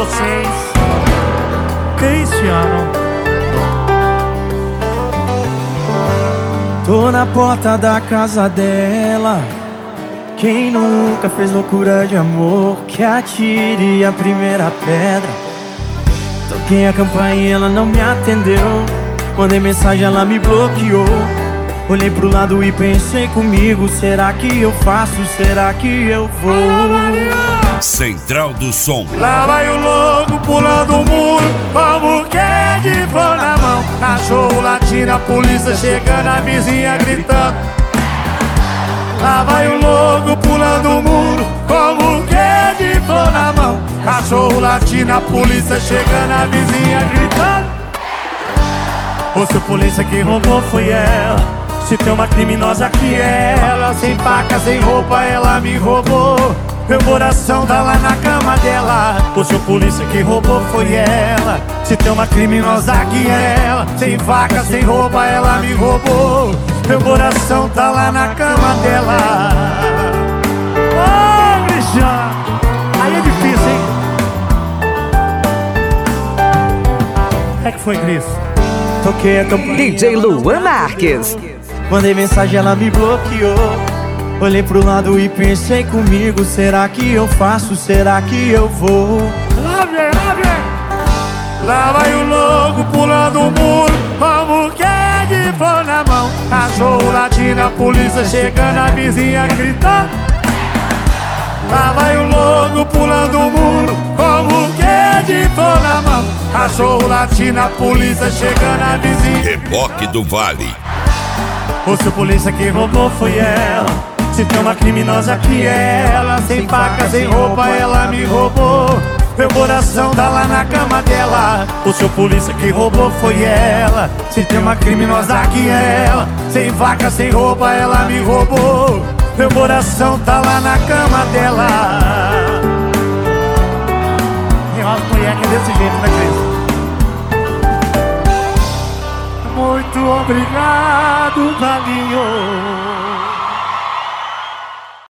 vocês. Cristiano. Tô na porta da casa dela. Quem nunca fez loucura de amor, que atire a primeira pedra. Toquei a campainha, ela não me atendeu. Mandei mensagem, ela me bloqueou. Olhei pro lado e pensei comigo: será que eu faço? Será que eu vou? Central do Som. Lá vai o louco pulando o muro, como que é de flor na mão. Cachorro latindo, a polícia chegando, a vizinha gritando. Lá vai o louco pulando o muro, como que é de flor na mão. Cachorro latindo, a polícia chegando, a vizinha gritando. Ô, seu polícia, que roubou foi ela. Se tem uma criminosa que é ela. Sem faca, sem roupa, ela me roubou. Meu coração tá lá na cama dela. O seu polícia, que roubou foi ela. Se tem uma criminosa que é ela. Sem faca, sem roupa, ela me roubou. Meu coração tá lá na cama dela. Ô, Cristiano, aí é difícil, hein? É que foi, Cris? Toquei a campainha, DJ Luan Marques. mandei mensagem, ela me bloqueou. Olhei pro lado e pensei comigo: será que eu faço? Será que eu vou? Lá vem, lá vem. Lá vai o louco pulando o muro, como que é de flor na mão. Cachorro latindo, a polícia chegando, a vizinha gritando. Lá vai o louco pulando o muro, como que é de flor na mão. Cachorro latindo, a polícia chegando, a vizinha. Reboque do Vale. O seu polícia, que roubou foi ela. Se tem uma criminosa que é ela. Sem faca, sem roupa, ela me roubou. Meu coração tá lá na cama dela. O seu polícia, que roubou foi ela. Se tem uma criminosa que é ela. Sem faca, sem roupa, ela me roubou. Meu coração tá lá na cama dela. E as mulheres desse jeito, né, Cris? Muito obrigado, Valinho.